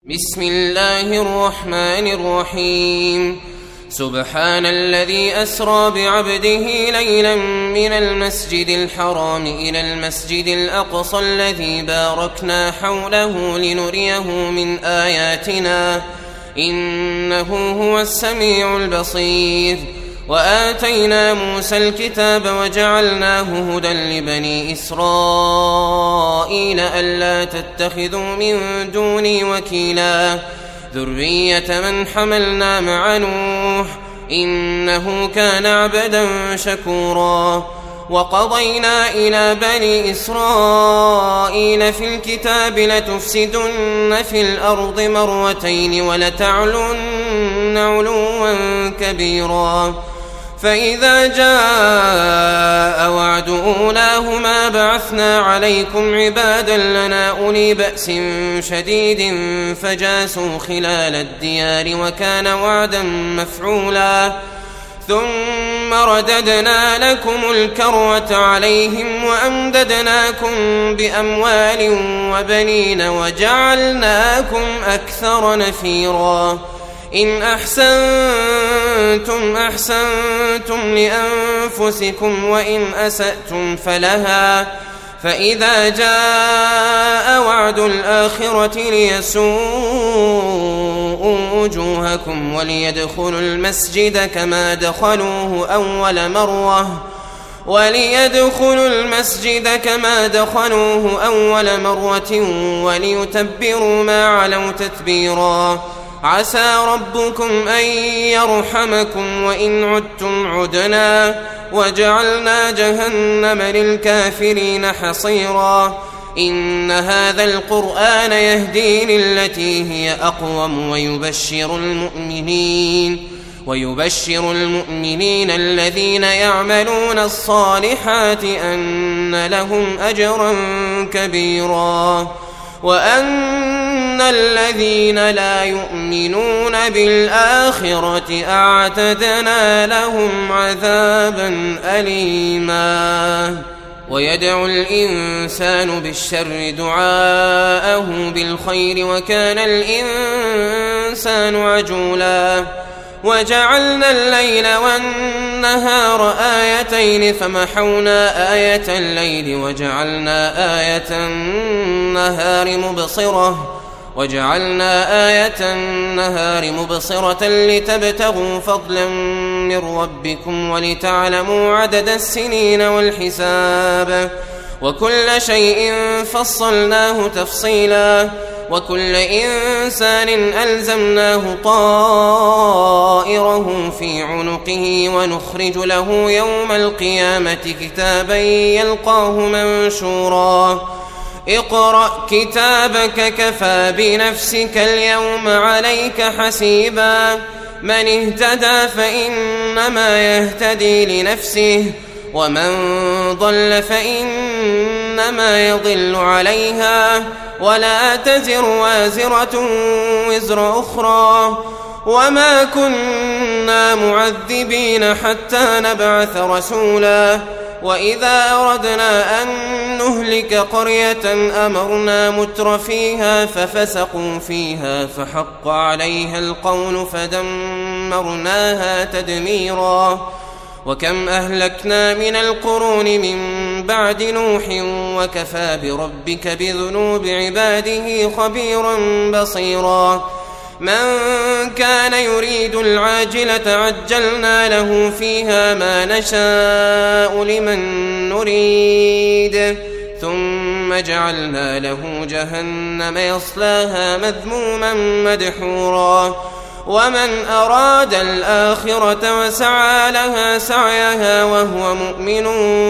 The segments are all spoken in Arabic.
بسم الله الرحمن الرحيم. سبحان الذي أسرى بعبده ليلا من المسجد الحرام إلى المسجد الأقصى الذي باركنا حوله لنريه من آياتنا إنه هو السميع البصير. وآتينا موسى الكتاب وجعلناه هدى لبني إسرائيل ألا تتخذوا من دوني وكيلا ذرية من حملنا مع نوح إنه كان عبدا شكورا. وقضينا إلى بني إسرائيل في الكتاب لتفسدن في الأرض مرتين ولتعلن علوا كبيرا. فإذا جاء وعد أولاهما بعثنا عليكم عبادا لنا أولي بأس شديد فجاسوا خلال الديار وكان وعدا مفعولا. ثم رددنا لكم الكرة عليهم وأمددناكم بأموال وبنين وجعلناكم أكثر نفيرا. إن أحسنتم أحسنتم لأنفسكم وإن أسأتم فلها. فإذا جاء وعد الآخرة ليسوءوا وجوهكم وليدخلوا المسجد كما دخلوه أول مرة وليتبروا ما علوا تتبيرا. عسى ربكم أن يرحمكم وإن عدتم عدنا وجعلنا جهنم للكافرين حصيرا. إن هذا القرآن يهدي للتي هي أقوم ويبشر المؤمنين الذين يعملون الصالحات أن لهم أجرا كبيرا. وأن الذين لا يؤمنون بالآخرة أعتدنا لهم عذابا أليما. ويدعو الإنسان بالشر دعاءه بالخير وكان الإنسان عجولا. وجعلنا الليل والنهار آيتين فمحونا آية الليل وجعلنا آية النهار مبصرة لتبتغوا فضلا من ربكم ولتعلموا عدد السنين والحساب وكل شيء فصلناه تفصيلا. وكل إنسان ألزمناه طائره في عنقه ونخرج له يوم القيامة كتابا يلقاه منشورا. اقرأ كتابك كفى بنفسك اليوم عليك حسيبا. من اهتدى فإنما يهتدي لنفسه ومن ضل فإنما يضل عليها ولا تزر وازرة وزر أخرى. وما كنا معذبين حتى نبعث رسولا. وإذا أردنا أن نهلك قرية أمرنا متر فيها ففسقوا فيها فحق عليها القول فدمرناها تدميرا. وكم أهلكنا من القرون من بعد نوح وكفى بربك بذنوب عباده خبيرا بصيرا. من كان يريد العاجلة عجلنا له فيها ما نشاء لمن نريد ثم جعلنا له جهنم يصلاها مذموما مدحورا. ومن أراد الآخرة وسعى لها سعيها وهو مؤمن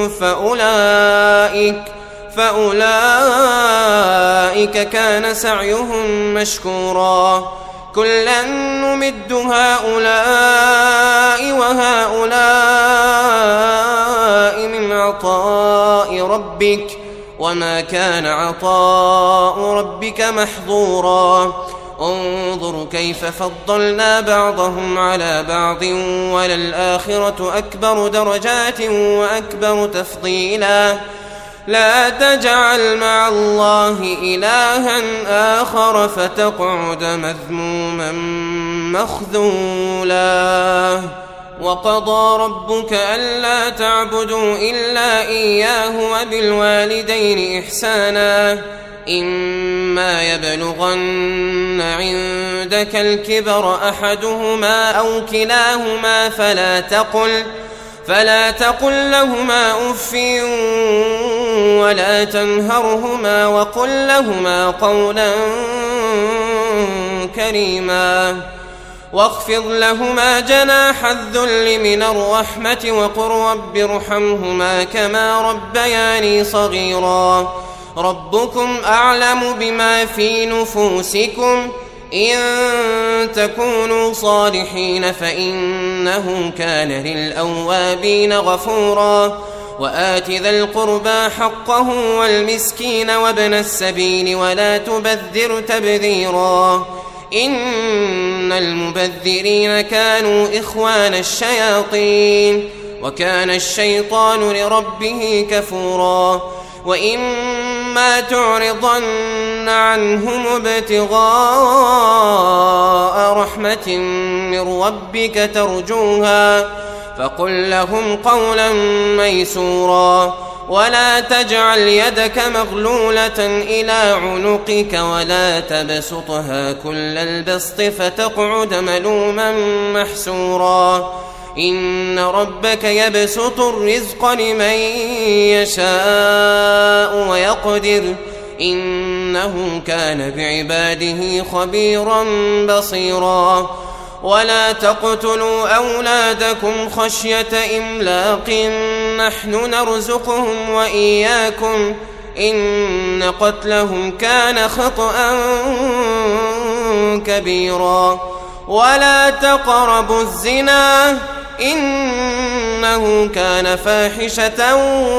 فأولئك كان سعيهم مشكورا. كلا نمد هؤلاء وهؤلاء من عطاء ربك وما كان عطاء ربك محظورا. انظر كيف فضلنا بعضهم على بعض وللآخرة أكبر درجات وأكبر تفضيلا. لا تجعل مع الله إلها آخر فتقعد مذموما مخذولا. وقضى ربك ألا تعبدوا إلا إياه وبالوالدين إحسانا إما يبلغن عندك الكبر أحدهما أو كلاهما فلا تقل لهما أف ولا تنهرهما وقل لهما قولا كريما واخفض لهما جناح الذل من الرحمة وقل رب ارحمهما كما ربياني صغيرا. ربكم أعلم بما في نفوسكم إن تكونوا صالحين فإنه كان للأوابين غفورا. وآت ذا القربى حقه والمسكين وابن السبيل ولا تبذر تبذيرا إن المبذرين كانوا إخوان الشياطين وكان الشيطان لربه كفورا. وإما تعرضن عنهم ابتغاء رحمة من ربك ترجوها فقل لهم قولا ميسورا. ولا تجعل يدك مغلولة إلى عنقك ولا تبسطها كل البسط فتقعد ملوما محسورا. إن ربك يبسط الرزق لمن يشاء ويقدر إنه كان بعباده خبيرا بصيرا. ولا تقتلوا أولادكم خشية إملاق نحن نرزقهم وإياكم إن قتلهم كان خطأ كبيرا. ولا تقربوا الزنا إنه كان فاحشة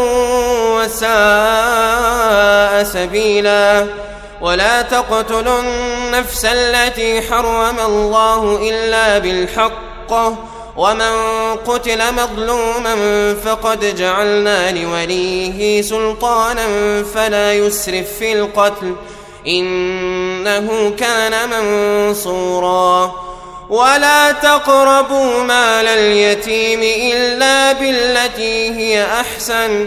وساء سبيلا. ولا تقتلوا النفس التي حرم الله إلا بالحق ومن قتل مظلوما فقد جعلنا لوليه سلطانا فلا يسرف في القتل إنه كان منصورا. ولا تقربوا مال اليتيم إلا بالتي هي أحسن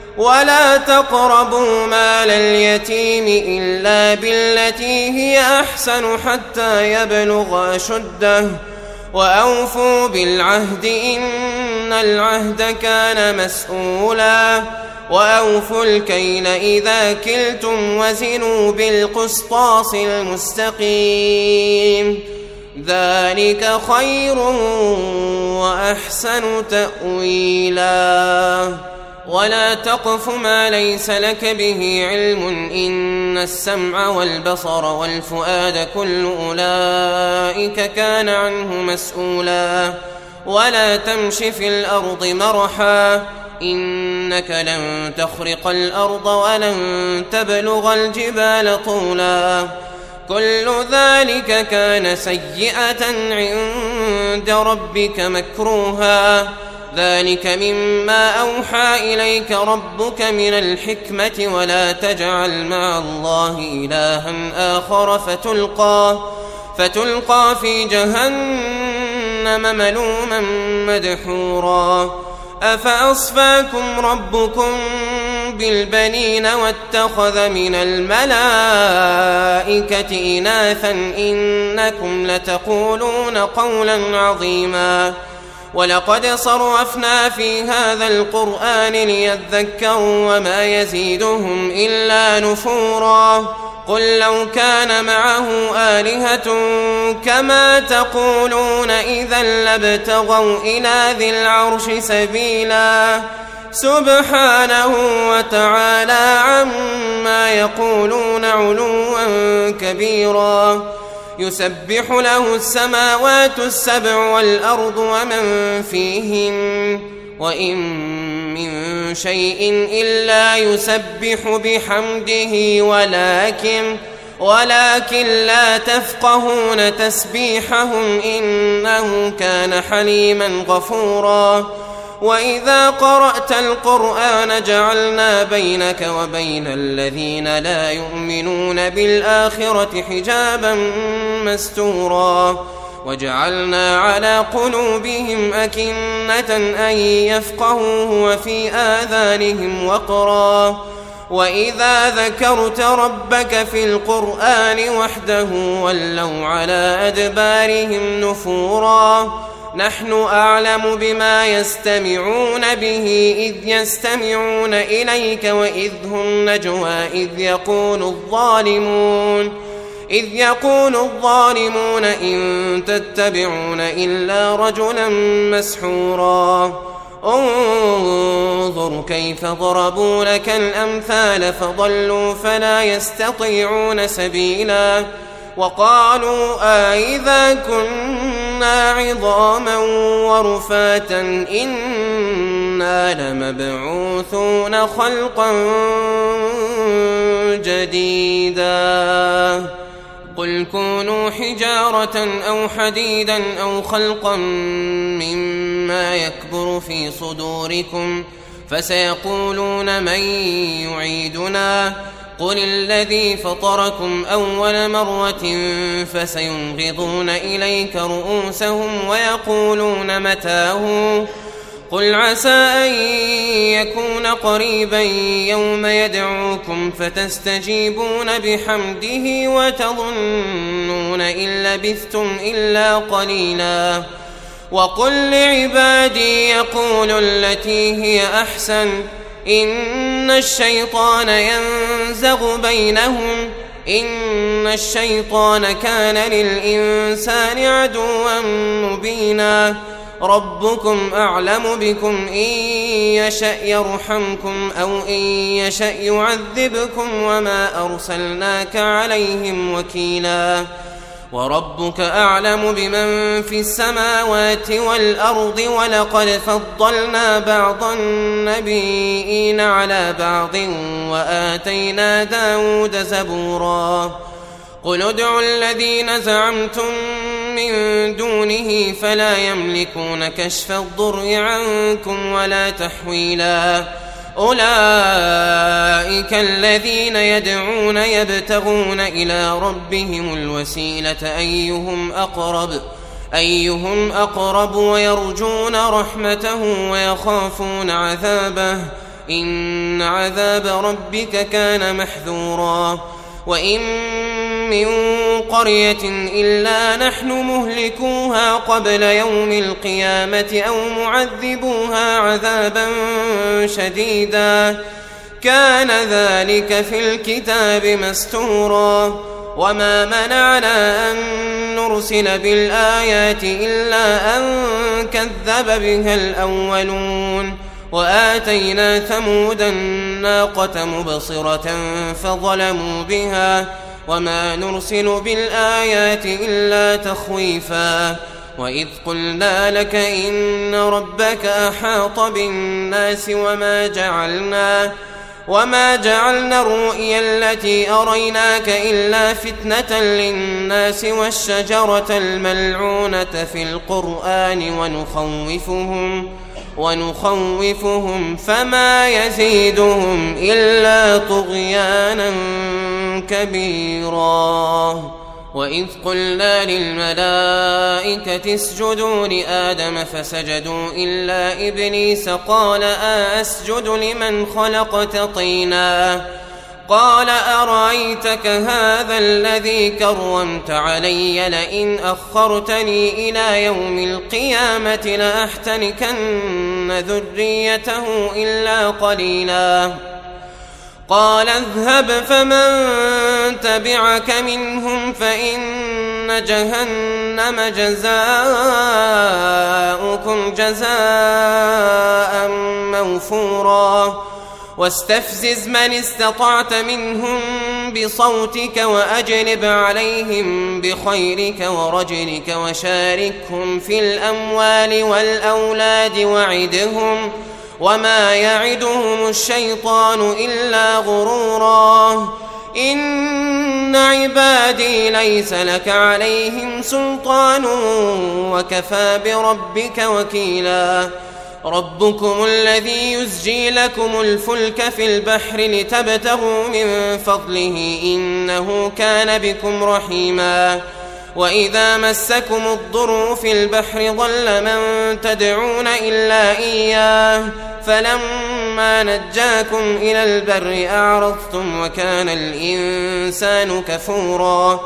حتى يبلغ أشده وأوفوا بالعهد إن العهد كان مسؤولا. وأوفوا الكيل إذا كلتم وزنوا بالقسطاس المستقيم ذلك خير وأحسن تأويلا. ولا تقف ما ليس لك به علم إن السمع والبصر والفؤاد كل أولئك كان عنه مسؤولا. ولا تمش في الأرض مرحا إنك لن تخرق الأرض ولن تبلغ الجبال طولا. كل ذلك كان سيئة عند ربك مكروها. ذلك مما أوحى إليك ربك من الحكمة. ولا تجعل مع الله إلها آخر فتلقى في جهنم ملوما مدحورا. أفأصفاكم ربكم بالبنين واتخذ من الملائكة إناثا إنكم لتقولون قولا عظيما. ولقد صرفنا في هذا القرآن ليذكروا وما يزيدهم إلا نفورا. قل لو كان معه آلهة كما تقولون إذا لابتغوا إلى ذي العرش سبيلا. سبحانه وتعالى عما يقولون علوا كبيرا. يسبح له السماوات السبع والأرض ومن فيهن وإن من شيء إلا يسبح بحمده ولكن لا تفقهون تسبيحهم إنه كان حليما غفورا. وإذا قرأت القرآن جعلنا بينك وبين الذين لا يؤمنون بالآخرة حجابا مستورا وجعلنا على قلوبهم أكنة أن يفقهوه وفي آذانهم وقرا وإذا ذكرت ربك في القرآن وحده ولوا على أدبارهم نفورا نحن أعلم بما يستمعون به إذ يستمعون إليك وإذ هم نجوى إذ يقول الظالمون إن تتبعون إلا رجلا مسحورا انظر كيف ضربوا لك الأمثال فضلوا فلا يستطيعون سبيلا وقالوا أإذا كنا عظاما ورفاتا إنا لمبعوثون خلقا جديدا قل كونوا حجارة أو حديدا أو خلقا مما يكبر في صدوركم فسيقولون من يعيدنا قل الذي فطركم أول مرة فسينغضون إليك رؤوسهم ويقولون متاه قل عسى أن يكون قريبا يوم يدعوكم فتستجيبون بحمده وتظنون إن لبثتم إلا قليلا وقل لعبادي يقولوا التي هي أحسن إن الشيطان ينزغ بينهم إن الشيطان كان للإنسان عدوا مبينا ربكم أعلم بكم إن يشأ يرحمكم أو إن يشأ يعذبكم وما أرسلناك عليهم وكيلا وربك أعلم بمن في السماوات والأرض ولقد فضلنا بعض النبيين على بعض وآتينا داود زبورا قل ادعوا الذين زعمتم من دونه فلا يملكون كشف الضر عنكم ولا تحويلا أولئك الذين يدعون يبتغون إلى ربهم الوسيلة أيهم أقرب ويرجون رحمته ويخافون عذابه إن عذاب ربك كان محذورا وإن من قرية إلا نحن مهلكوها قبل يوم القيامة أو معذبوها عذابا شديدا كان ذلك في الكتاب مستورا وما منعنا أن نرسل بالآيات إلا أن كذب بها الأولون وآتينا ثمود الناقة مبصرة فظلموا بها وما نرسل بالآيات إلا تخويفا وإذ قلنا لك إن ربك أحاط بالناس وما جعلنا الرؤيا التي أريناك إلا فتنة للناس والشجرة الملعونة في القرآن ونخوفهم فما يزيدهم إلا طغيانا كبيرا وإذ قلنا للملائكة اسجدوا لآدم فسجدوا إلا إبليس قال أسجد لمن خلقت طينا قال أرأيتك هذا الذي كرمت علي لئن أخرتني إلى يوم القيامة لأحتنكن ذريته إلا قليلا قال اذهب فمن تبعك منهم فإن جهنم جزاؤكم جزاء موفورا واستفزز من استطعت منهم بصوتك وأجلب عليهم بخيرك ورجلك وشاركهم في الأموال والأولاد وعدهم وما يعدهم الشيطان إلا غرورا إن عبادي ليس لك عليهم سلطان وكفى بربك وكيلا ربكم الذي يزجي لكم الفلك في البحر لتبتغوا من فضله إنه كان بكم رحيما وإذا مسكم الضر في البحر ضل من تدعون إلا إياه فلما نجاكم إلى البر أعرضتم وكان الإنسان كفورا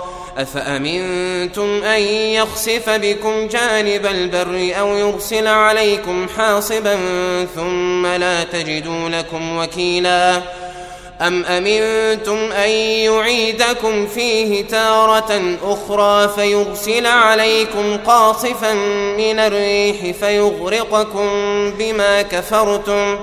أفأمنتم أن يخسف بكم جانب البر أو يرسل عليكم حاصبا ثم لا تجدوا لكم وكيلا أم أمنتم أن يعيدكم فيه تارة أخرى فيرسل عليكم قاصفا من الريح فيغرقكم بما كفرتم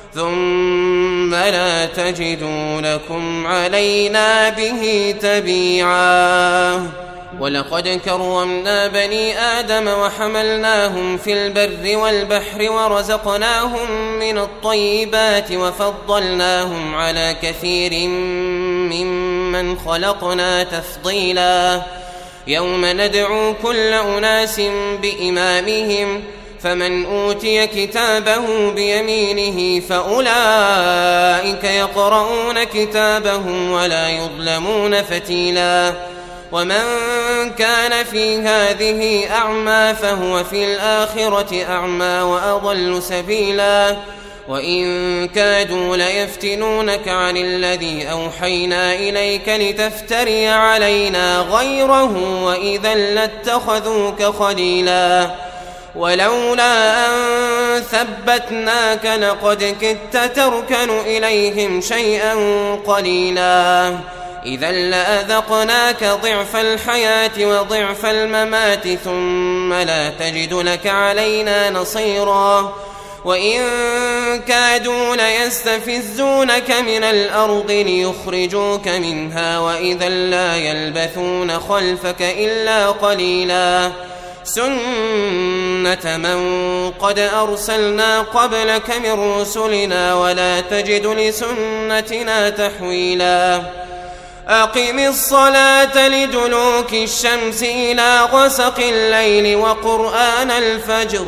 ثم لا تجدوا لكم علينا به تبيعا ولقد كرمنا بني آدم وحملناهم في البر والبحر ورزقناهم من الطيبات وفضلناهم على كثير ممن خلقنا تفضيلا يوم ندعو كل أناس بإمامهم فمن أوتي كتابه بيمينه فأولئك يقرؤون كتابهم ولا يظلمون فتيلا ومن كان في هذه أعمى فهو في الآخرة أعمى وأضل سبيلا وإن كادوا ليفتنونك عن الذي أوحينا إليك لتفتري علينا غيره وإذا لاتخذوك خليلا ولولا أن ثبتناك لقد كدت تركن إليهم شيئا قليلا إذا لأذقناك ضعف الحياة وضعف الممات ثم لا تجد لك علينا نصيرا وإن كادوا ليستفزونك من الأرض ليخرجوك منها وإذا لا يلبثون خلفك إلا قليلا سنة من قد أرسلنا قبلك من رسلنا ولا تجد لسنتنا تحويلا أقم الصلاة لدلوك الشمس إلى غسق الليل وقرآن الفجر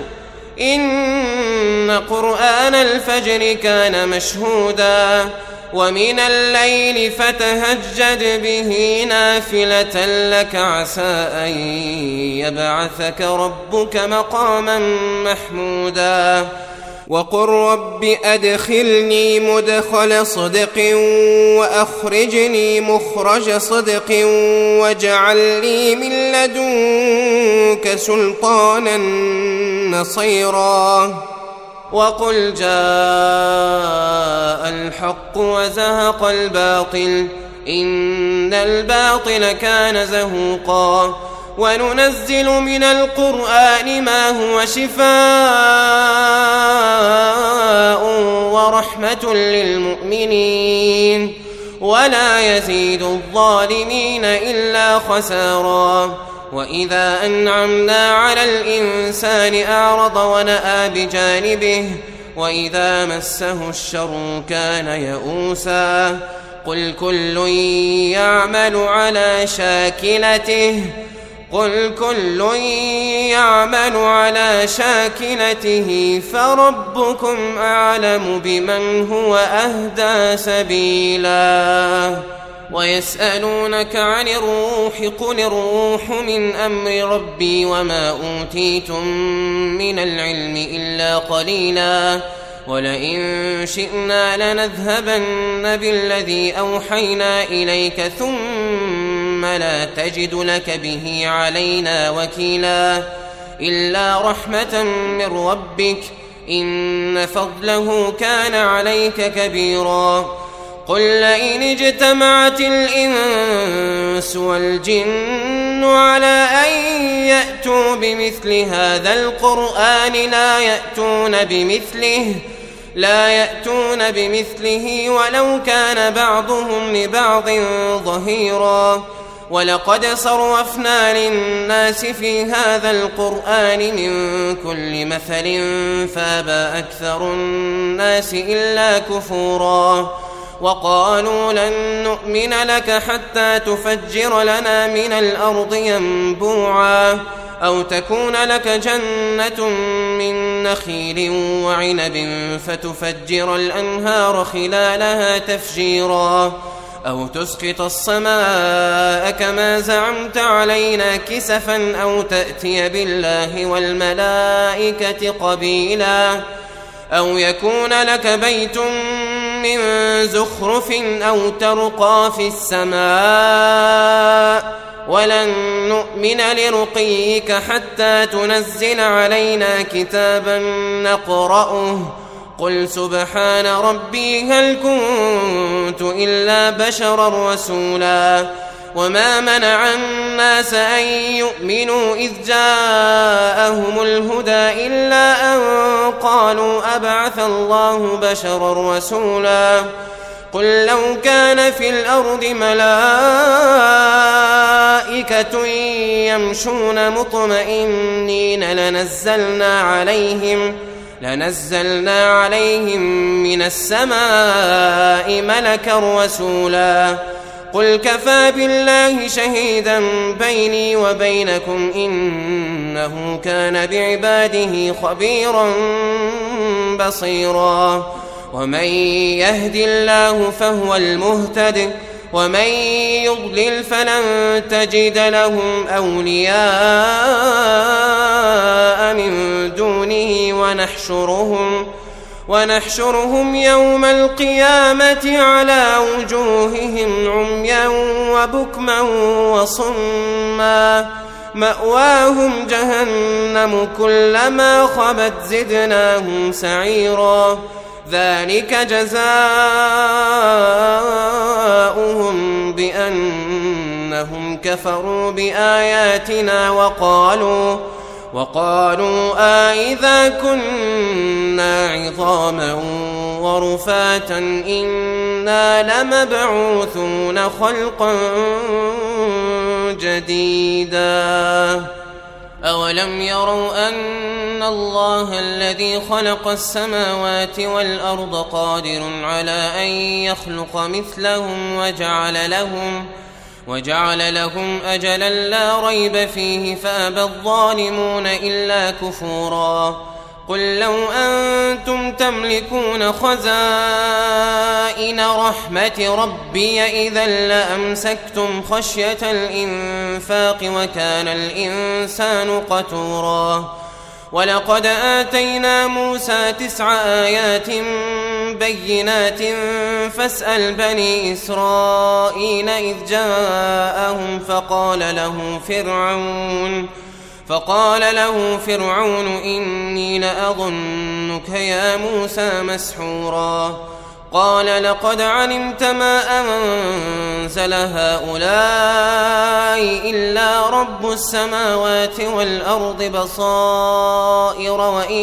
إن قرآن الفجر كان مشهودا ومن الليل فتهجد به نافلة لك عسى أن يبعثك ربك مقاما محمودا وقل رب أدخلني مدخل صدق وأخرجني مخرج صدق واجعل لي من لدنك سلطانا نصيرا وقل جاء الحق وزهق الباطل إن الباطل كان زهوقا وننزل من القرآن ما هو شفاء ورحمة للمؤمنين ولا يزيد الظالمين إلا خسارا وإذا أنعمنا على الإنسان أعرض ونأى بجانبه وإذا مسه الشر كان يئوسا قل كل يعمل على شاكلته فربكم أعلم بمن هو أهدى سبيلا ويسألونك عن الروح قل الروح من أمر ربي وما أوتيتم من العلم إلا قليلا ولئن شئنا لنذهبن بالذي أوحينا إليك ثم لا تجد لك به علينا وكيلا إلا رحمة من ربك إن فضله كان عليك كبيرا قل لئن اجتمعت الإنس والجن على أن يأتوا بمثل هذا القرآن لا يأتون بمثله ولو كان بعضهم لبعض ظهيرا ولقد صرفنا للناس في هذا القرآن من كل مثل فابى أكثر الناس إلا كفورا وقالوا لن نؤمن لك حتى تفجر لنا من الأرض ينبوعا أو تكون لك جنة من نخيل وعنب فتفجر الأنهار خلالها تفجيرا أو تسقط السماء كما زعمت علينا كسفا أو تأتي بالله والملائكة قبيلا أو يكون لك بيت من زخرف أو ترقى في السماء ولن نؤمن لرقيك حتى تنزل علينا كتابا نقرأه قل سبحان ربي هل كنت إلا بشرا رسولا وما منع الناس أن يؤمنوا إذ جاءهم الهدى إلا أن قالوا أبعث الله بشرا رسولا قل لو كان في الأرض ملائكة يمشون مطمئنين لنزلنا عليهم من السماء ملكا رسولا قل كفى بالله شهيدا بيني وبينكم إنه كان بعباده خبيرا بصيرا ومن يهد الله فهو المهتد ومن يضلل فلن تجد لهم أولياء من دونه ونحشرهم يوم القيامة على وجوههم عميا وبكما وصما مأواهم جهنم كلما خبت زدناهم سعيرا ذلك جزاؤهم بأنهم كفروا بآياتنا وقالوا أإذا كنا عظاما ورفاتا إنا لمبعوثون خلقا جديدا أولم يروا أن الله الذي خلق السماوات والأرض قادر على أن يخلق مثلهم وجعل لهم أجلا لا ريب فيه فأبى الظالمون إلا كفورا قل لو أنتم تملكون خزائن رحمة ربي إذا لأمسكتم خشية الإنفاق وكان الإنسان قتورا ولقد آتينا موسى 9 آيات بينات فاسأل بني إسرائيل إذ جاءهم فقال له فرعون إني لأظنك يا موسى مسحورا قال لقد علمت ما أنزل هؤلاء إلا رب السماوات والأرض بصائر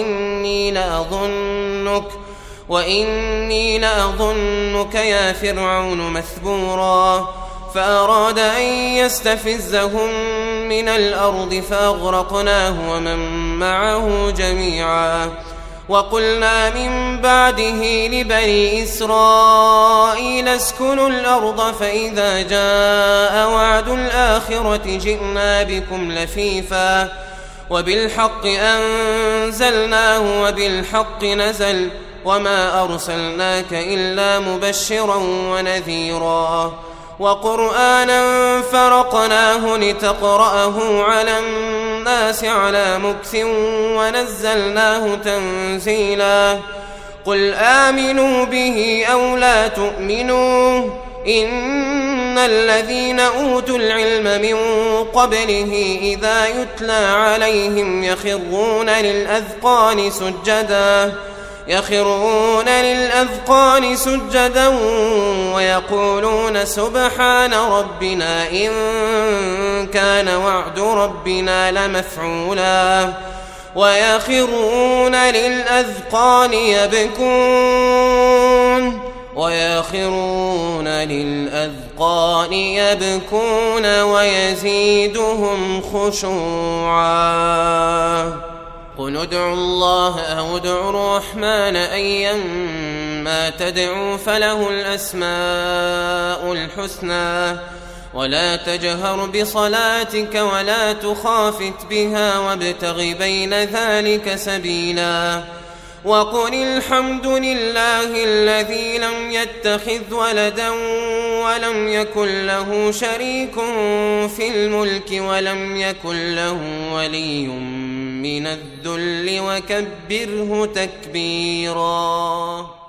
وإني لأظنك يا فرعون مثبورا فأراد أن يستفزهم من الأرض فأغرقناه ومن معه جميعا وقلنا من بعده لبني إسرائيل اسكنوا الأرض فإذا جاء وعد الآخرة جئنا بكم لفيفا وبالحق أنزلناه وبالحق نزل وما أرسلناك إلا مبشرا ونذيرا وقرآنا فرقناه لتقرأه على الناس على مكث ونزلناه تنزيلا قل آمنوا به أو لا تؤمنوا إن الذين أوتوا العلم من قبله إذا يتلى عليهم يخرون للأذقان سجدا ويقولون سبحان ربنا إن كان وعد ربنا لمفعولا ويخرون للأذقان يبكون ويزيدهم خشوعا قل ادعوا الله أو ادعوا الرحمن أيا ما تدعو فله الأسماء الحسنى ولا تجهر بصلاتك ولا تخافت بها وابتغ بين ذلك سبيلا وقل الحمد لله الذي لم يتخذ ولدا ولم يكن له شريك في الملك ولم يكن له ولي من الذل وكبره تكبيرا.